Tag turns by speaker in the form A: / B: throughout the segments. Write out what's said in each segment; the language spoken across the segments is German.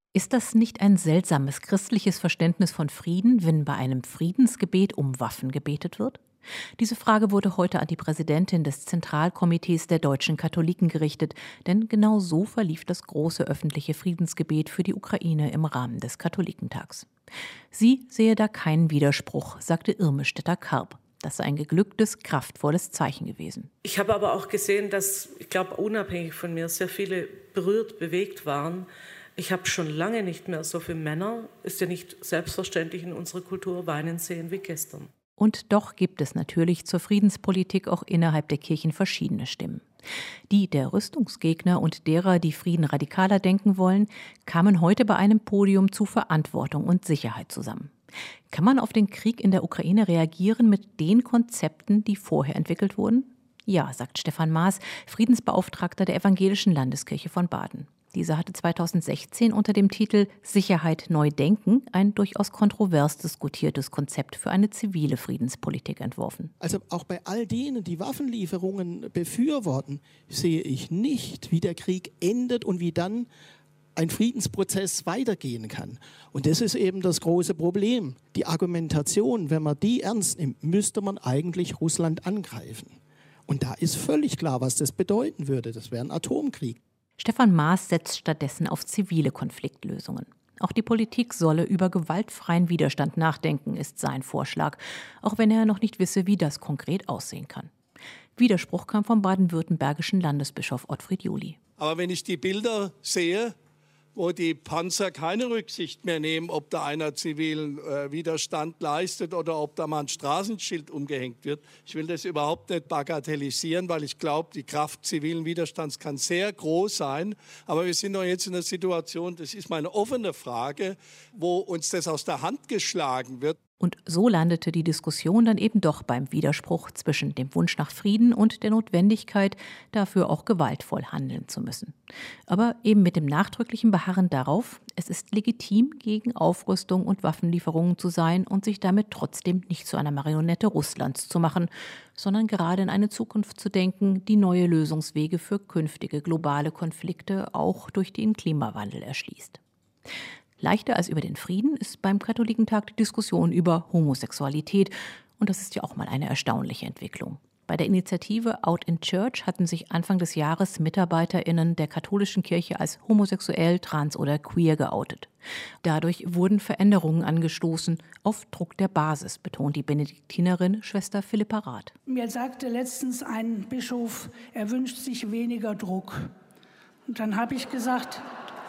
A: Ist das nicht ein seltsames christliches Verständnis von Frieden, wenn bei einem Friedensgebet um Waffen gebetet wird? Diese Frage wurde heute an die Präsidentin des Zentralkomitees der deutschen Katholiken gerichtet, denn genau so verlief das große öffentliche Friedensgebet für die Ukraine im Rahmen des Katholikentags. Sie sehe da keinen Widerspruch, sagte Irme Stetter-Karp. Das sei ein geglücktes, kraftvolles Zeichen gewesen.
B: Ich habe aber auch gesehen, dass, ich glaube, unabhängig von mir, sehr viele berührt, bewegt waren. Ich habe schon lange nicht mehr so viele Männer, ist ja nicht selbstverständlich in unserer Kultur, weinen sehen wie gestern.
A: Und doch gibt es natürlich zur Friedenspolitik auch innerhalb der Kirchen verschiedene Stimmen. Die der Rüstungsgegner und derer, die Frieden radikaler denken wollen, kamen heute bei einem Podium zu Verantwortung und Sicherheit zusammen. Kann man auf den Krieg in der Ukraine reagieren mit den Konzepten, die vorher entwickelt wurden? Ja, sagt Stefan Maaß, Friedensbeauftragter der Evangelischen Landeskirche von Baden. Dieser hatte 2016 unter dem Titel Sicherheit neu denken ein durchaus kontrovers diskutiertes Konzept für eine zivile Friedenspolitik entworfen.
C: Also auch bei all denen, die Waffenlieferungen befürworten, sehe ich nicht, wie der Krieg endet und wie dann ein Friedensprozess weitergehen kann. Und das ist eben das große Problem. Die Argumentation, wenn man die ernst nimmt, müsste man eigentlich Russland angreifen. Und da ist völlig klar, was das bedeuten würde. Das wäre ein Atomkrieg.
A: Stefan Maaß setzt stattdessen auf zivile Konfliktlösungen. Auch die Politik solle über gewaltfreien Widerstand nachdenken, ist sein Vorschlag, auch wenn er noch nicht wisse, wie das konkret aussehen kann. Widerspruch kam vom baden-württembergischen Landesbischof Ottfried Juli.
D: Aber wenn ich die Bilder sehe, wo die Panzer keine Rücksicht mehr nehmen, ob da einer zivilen Widerstand leistet oder ob da mal ein Straßenschild umgehängt wird. Ich will das überhaupt nicht bagatellisieren, weil ich glaube, die Kraft zivilen Widerstands kann sehr groß sein. Aber wir sind doch jetzt in einer Situation, das ist meine offene Frage, wo uns das aus der Hand geschlagen wird.
A: Und so landete die Diskussion dann eben doch beim Widerspruch zwischen dem Wunsch nach Frieden und der Notwendigkeit, dafür auch gewaltvoll handeln zu müssen. Aber eben mit dem nachdrücklichen Beharren darauf, es ist legitim, gegen Aufrüstung und Waffenlieferungen zu sein und sich damit trotzdem nicht zu einer Marionette Russlands zu machen, sondern gerade in eine Zukunft zu denken, die neue Lösungswege für künftige globale Konflikte auch durch den Klimawandel erschließt. Leichter als über den Frieden ist beim Katholikentag die Diskussion über Homosexualität. Und das ist ja auch mal eine erstaunliche Entwicklung. Bei der Initiative Out in Church hatten sich Anfang des Jahres MitarbeiterInnen der katholischen Kirche als homosexuell, trans oder queer geoutet. Dadurch wurden Veränderungen angestoßen, auf Druck der Basis, betont die Benediktinerin Schwester Philippa Rath.
E: Mir sagte letztens ein Bischof, er wünscht sich weniger Druck. Und dann habe ich gesagt,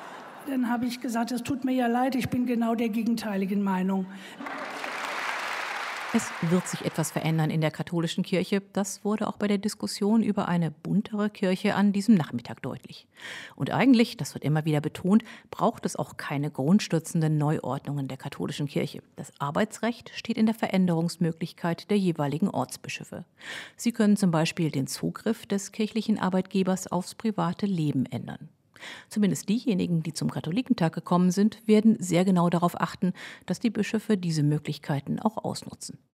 E: es tut mir ja leid, ich bin genau der gegenteiligen Meinung.
A: Es wird sich etwas verändern in der katholischen Kirche. Das wurde auch bei der Diskussion über eine buntere Kirche an diesem Nachmittag deutlich. Und eigentlich, das wird immer wieder betont, braucht es auch keine grundstürzenden Neuordnungen der katholischen Kirche. Das Arbeitsrecht steht in der Veränderungsmöglichkeit der jeweiligen Ortsbischöfe. Sie können zum Beispiel den Zugriff des kirchlichen Arbeitgebers aufs private Leben ändern. Zumindest diejenigen, die zum Katholikentag gekommen sind, werden sehr genau darauf achten, dass die Bischöfe diese Möglichkeiten auch ausnutzen.